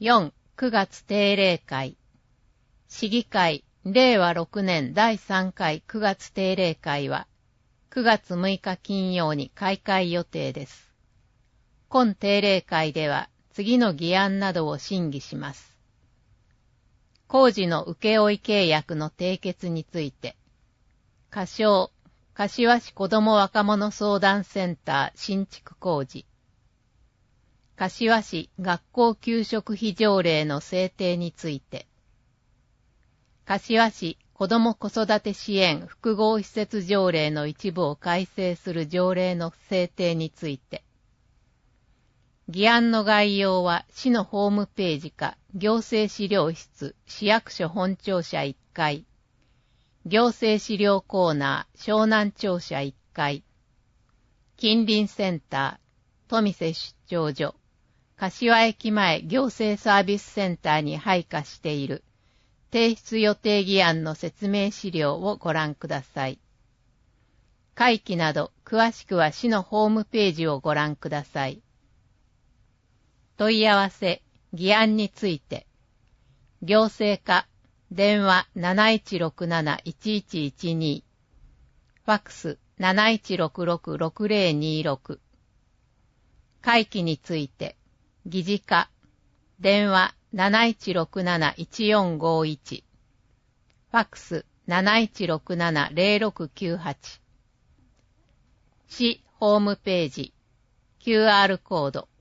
4、9月定例会。市議会、令和6年第3回9月定例会は、9月6日金曜に開会予定です。今定例会では、次の議案などを審議します。工事の請負契約の締結について、柏市子ども若者相談センター新築工事、柏市学校給食費条例の制定について、柏市子ども子育て支援複合施設条例の一部を改正する条例の制定について、議案の概要は市のホームページか行政資料室市役所本庁舎1階、行政資料コーナー湘南庁舎1階、近隣センター富瀬出張所、柏駅前行政サービスセンターに配下している提出予定議案の説明資料をご覧ください。会期など詳しくは市のホームページをご覧ください。問い合わせ、議案について、行政課、電話 7167-1112、ファックス 7166-6026、会期について、議事課、電話 7167-1451、ファックス 7167-0698、市ホームページ、QR コード、